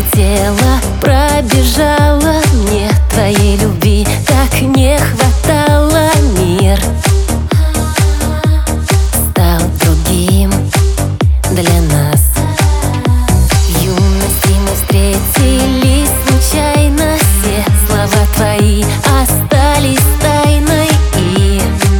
пролетела, пробежала. Мне твоей любви так не хватало. Мир стал другим для нас. В юности мы встретились случайно. Все слова твои остались тайной. И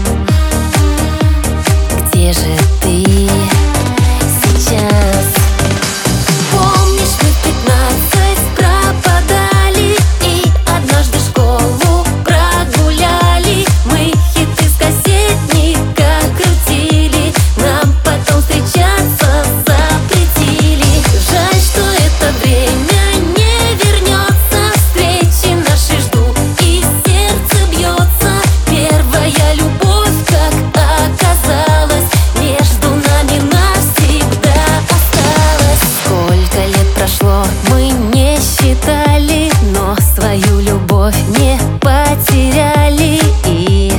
где же ты сейчас? Помнишь, мы в 15 пропадали и однажды школу прогуляли. Мы хиты с кассетника крутили, нам потом встречаться запретили. Жаль, что это время не вернется. Встречи наши жду, и сердце бьется. Первая любовь, как оказалось, между нами навсегда осталась. Сколько лет прошло, мы не считали, но свою любовь не потеряли. И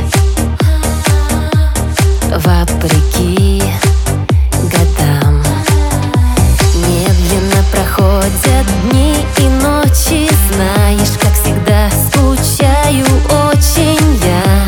вопреки годам медленно проходят дни и ночи. Знаешь, как всегда, скучаю очень я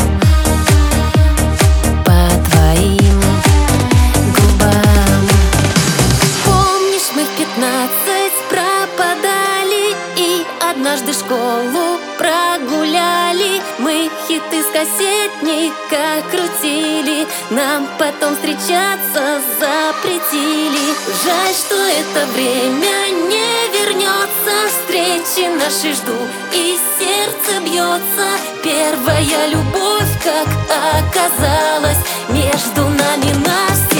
по твоим губам. Помнишь, мы в 15 пропадали и однажды школу прогуляли. Мы хиты с кассетника крутили, нам потом встречаться запретили. Жаль, что это время не вернется. Встречи наши жду, и сердце бьется. Первая любовь, как оказалось, между нами навсегда.